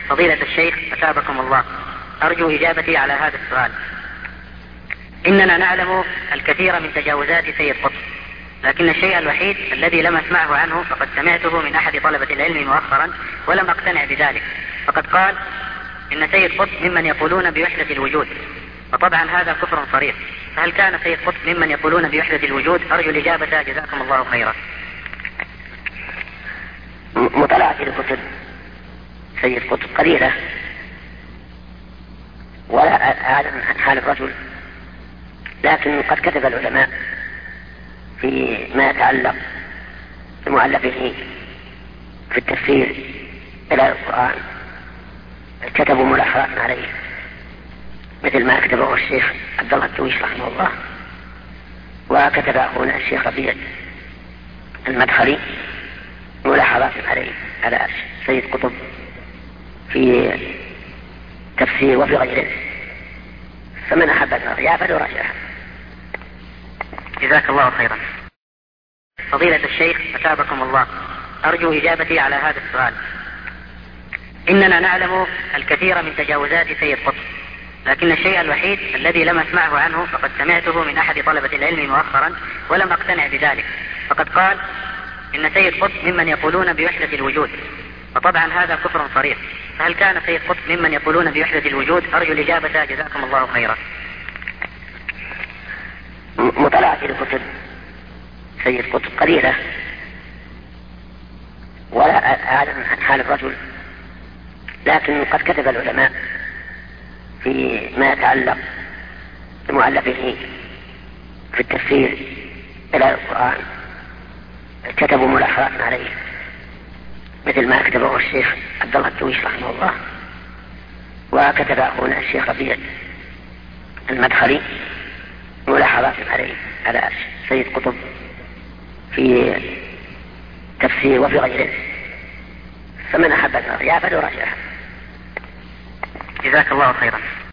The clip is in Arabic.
فضيلة الشيخ أثابكم الله، أرجو إجابتي على هذا السؤال. إننا نعلم الكثير من تجاوزات سيد قطب، لكن الشيء الوحيد الذي لم أسمعه عنه فقد سمعته من أحد طلبة العلم مؤخرا ولم أقتنع بذلك، فقد قال إن سيد قطب ممن يقولون بوحدة الوجود، وطبعا هذا كفر صريح، فهل كان سيد قطب ممن يقولون بوحدة الوجود؟ أرجو الإجابة جزاكم الله خيرا. مطالعة لكتب سيد قطب قليلة، ولا أعلم عن حال الرجل، لكن قد كتب العلماء في ما يتعلق بمؤلفه في التفسير إلى القرآن كتبوا ملاحظات عليه، مثل ما كتبه الشيخ عبد الله الدويش رحمه الله، وكتب أخونا الشيخ ربيع المدخلي ملاحظات عليه على سيد قطب في تفسير وفي غيره، فمن أحب الرجاء فليراجعها. جزاك الله خيرا. فضيلة الشيخ أثابكم الله، أرجو إجابتي على هذا السؤال. إننا نعلم الكثير من تجاوزات سيد قطب، لكن الشيء الوحيد الذي لم أسمعه عنه فقد سمعته من أحد طلبة العلم مؤخرا ولم أقتنع بذلك، فقد قال إن سيد قطب ممن يقولون بوحدة الوجود، وطبعا هذا كفر صريح، فهل كان سيد قطب ممن يقولون بوحدة الوجود؟ أرجو الإجابة جزاكم الله خيرا. مطالعة لكتب سيد قطب قليلة، ولا أعلم عن حال الرجل، لكن قد كتب العلماء في ما يتعلق بمؤلفه في التفسير إلى القرآن كتبوا ملاحظات عليه، مثل ما كتبه الشيخ عبد الله الدويش رحمه الله، وكتب أخونا الشيخ ربيع المدخلي ملاحظات عليه على سيد قطب في تفسير وفي غيره، فمن أحب الرجاء فليراجعها. جزاك الله خيرا.